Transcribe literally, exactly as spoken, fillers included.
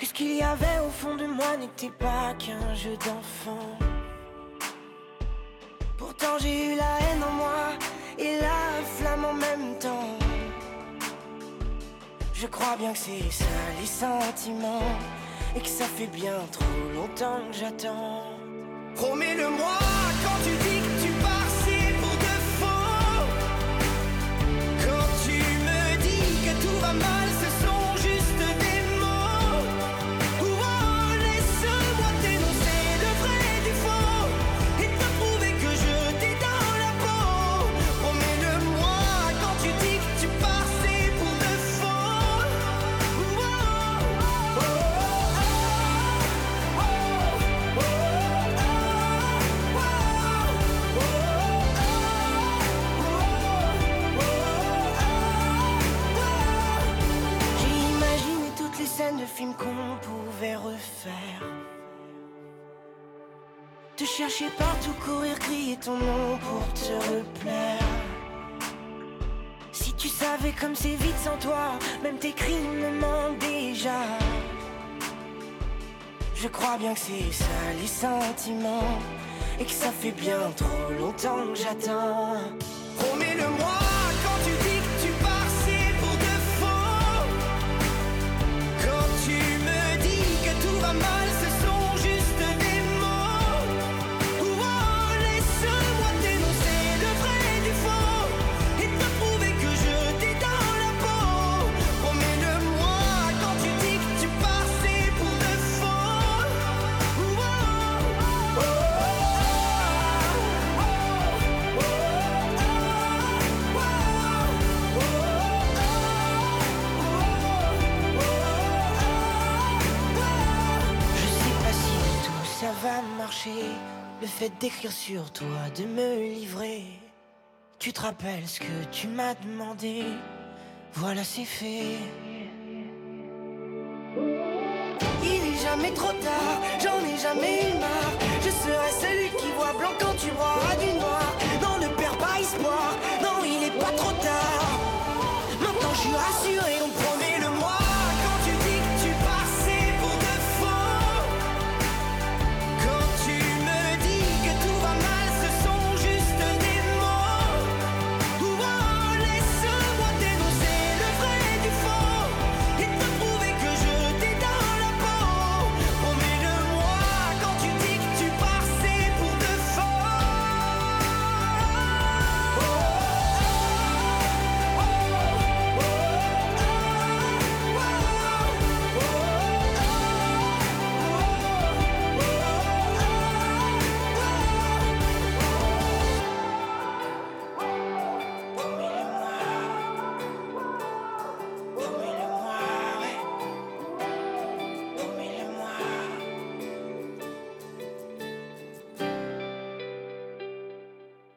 Que ce qu'il y avait au fond de moi n'était pas qu'un jeu d'enfant. Pourtant j'ai eu la haine en moi et la flamme en même temps. Je crois bien que c'est ça les sentiments, et que ça fait bien trop longtemps que j'attends. Promets-le-moi quand tu dis que tu pars, c'est pour de faux. Quand tu me dis que tout va mal, ce sont juste des mots. Oh, oh, laisse-moi t'énoncer le vrai du faux et te prouver que je t'ai dans la peau. Promets-le-moi quand tu dis que tu pars, c'est pour de faux. Oh, oh, oh, oh, oh, oh. De films qu'on pouvait refaire, te chercher partout, courir, crier ton nom pour te replaire. Si tu savais comme c'est vite sans toi, même tes cris me manquent déjà. Je crois bien que c'est ça les sentiments, et que ça fait bien trop longtemps que j'attends. Promets-le-moi quand tu dis que tu pars, c'est pour de faux. Quand tu me dis que tout va mal, ce sont juste des mots. Oh, oh, laisse-moi t'énoncer le vrai du faux et te prouver que je t'ai dans la peau. Promets-le-moi quand tu dis que tu pars, c'est pour de faux. Oh, oh, oh, oh, oh, oh, ça va marcher, le fait d'écrire sur toi, de me livrer. Tu te rappelles ce que tu m'as demandé, voilà c'est fait. Il est jamais trop tard, j'en ai jamais eu marre. Je serai celui qui voit blanc quand tu broieras du noir. Non, ne perds pas espoir, non il est pas trop tard. Maintenant je suis rassuré,